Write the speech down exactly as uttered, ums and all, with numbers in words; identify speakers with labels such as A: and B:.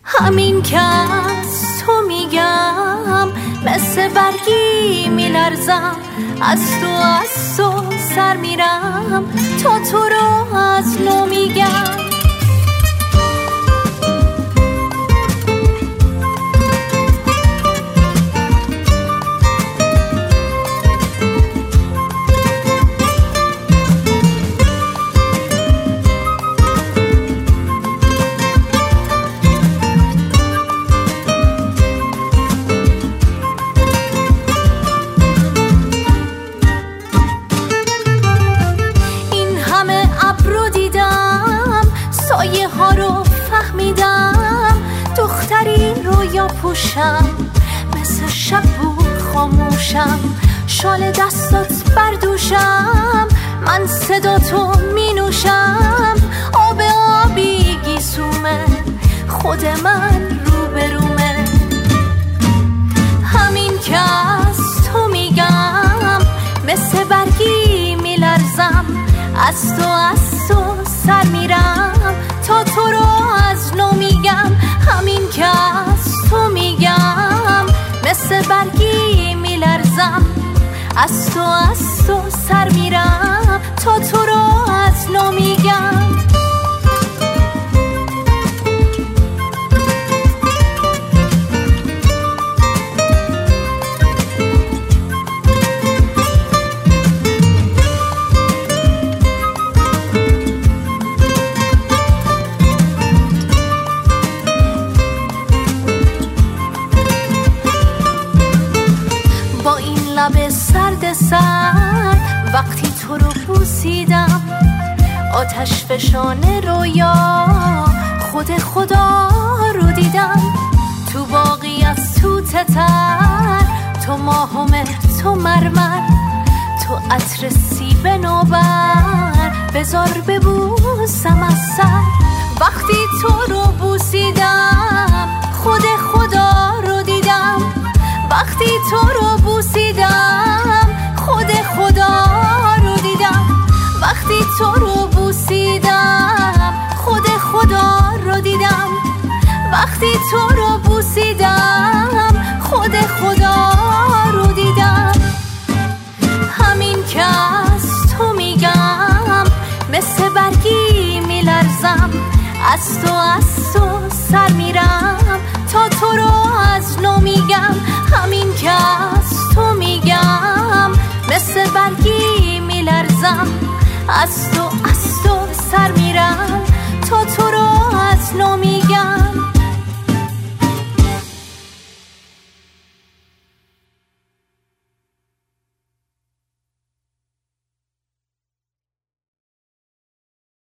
A: همین که از تو میگم، مثل برگی میلرزم، از تو از تو سر میرم، تا تو رو از نو میگم. سایه ها رو فهمیدم، دختری رو یا پوشم، مثل شب بود خاموشم، شال دستات بردوشم، من صدا تو می نوشم، آب آبی گیسومه، خود من رو برومه. همین که از تو میگم، مثل برگی میلرزم، از تو از تو سر میرم، تا تو رو از نو میگم. همین که از تو میگم، مثل برگی میلرزم، از تو از تو سر میرم، تا تو رو از نو میگم. لب سرد سر وقتی تو رو بوسیدم، آتش فشان رویا خود خدا رو دیدم، تو باقی از توته تر، تو ماهمه تو مرمر، تو عطر سیب نوبر، بذار ببوسم از سر. وقتی تو رو بوسیدم، خود خدا رو دیدم، وقتی تو رو بوسیدم، خود خدا رو دیدم، وقتی تو رو بوسیدم، خود خدا رو دیدم، وقتی تو رو بوسیدم، خود خدا رو دیدم. همین که از تو میگم، مثل برگی میلرزم، از تو از تو سر میرم، تا تو رو از نو میگم. همین که از تو میگم، مثل برگی میلرزم، از تو از تو سر میرم، تا تو رو از نو میگم.